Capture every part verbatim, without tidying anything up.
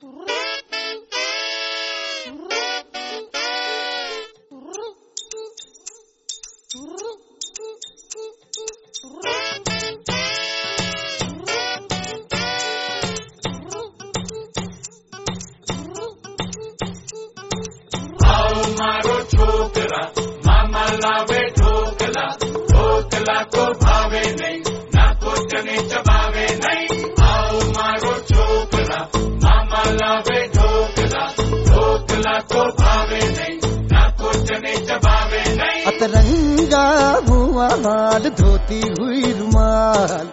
मारो छोकरा मामा लावे ढोकला, ढोकला को भावे नहीं ना को चने चबावे नहीं। आओ मारो छोकरा मामा लावे ढोकला, ढोकला को भावे नहीं ना को चने चबावे नहीं। अतरंगा हुआ हाल धोती हुई रुमाल,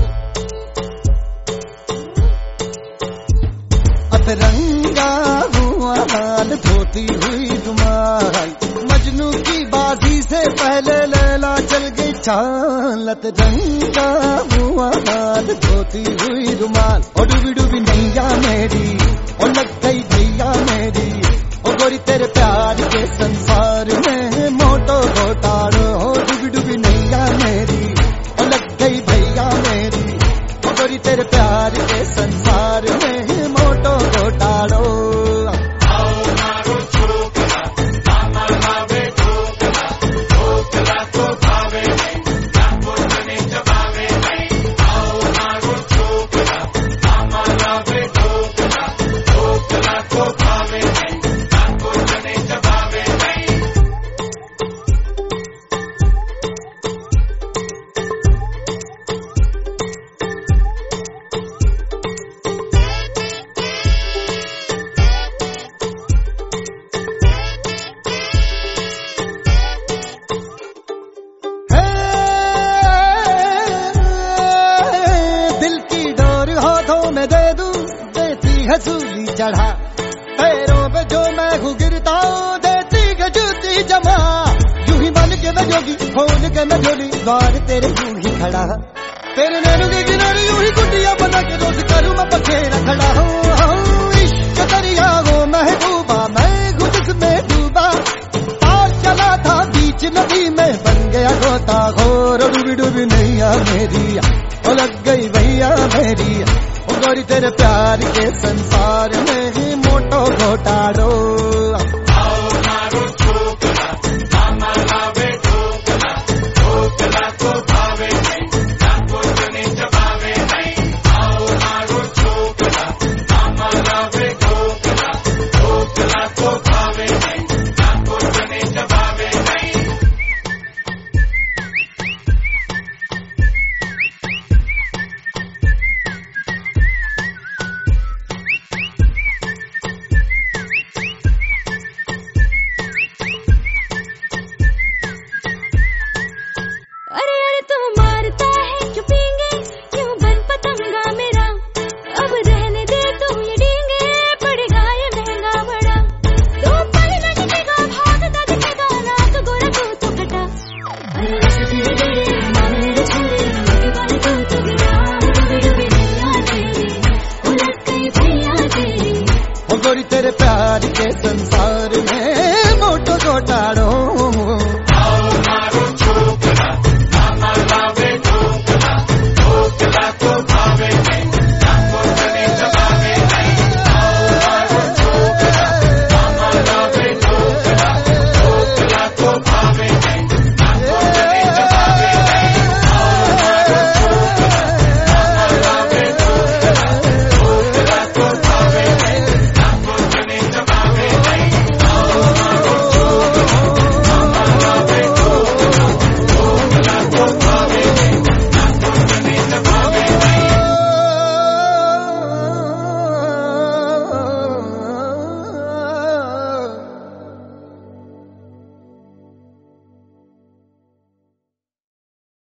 अतरंगा हुआ हाल धोती हुई रुमाल, मजनू की बाजी से पहले लैला चल गई चाल। अतरंगा हुआ हाल धोती हुई रुमाल, ओ डूबी डूबी नैया मेरी ओ लग गई भैया मेरी, ओ गोरी तेरे प्यार के संसार में मोटो घोटालो। ओ डूबी डूबी नैया मेरी ओ लग गई भैया मेरी, ओ गोरी तेरे प्यार के संसार में मोटो घोटालो। हसूली चढ़ा पैरों पे जो मैं गिरता हूँ देती गजूती जमा, यूं ही बन के मैं जोगी खोल के मैं जोली द्वार तेरे यूं ही खड़ा, तेरे नैनों के किनारे यूं ही कुटिया बना के रोज करूँ मैं पखेरा खड़ा हूँ। इश्क दरिया हो महबूबा मैं गुजस में डूबा, पार चला था बीच नदी में बन गया गोता घोर। डूबी डूबी नैया मेरी ओ लग गई भैया मेरी, ओ गोरी तेरे प्यार के संसार में ही मोटो घोटालो।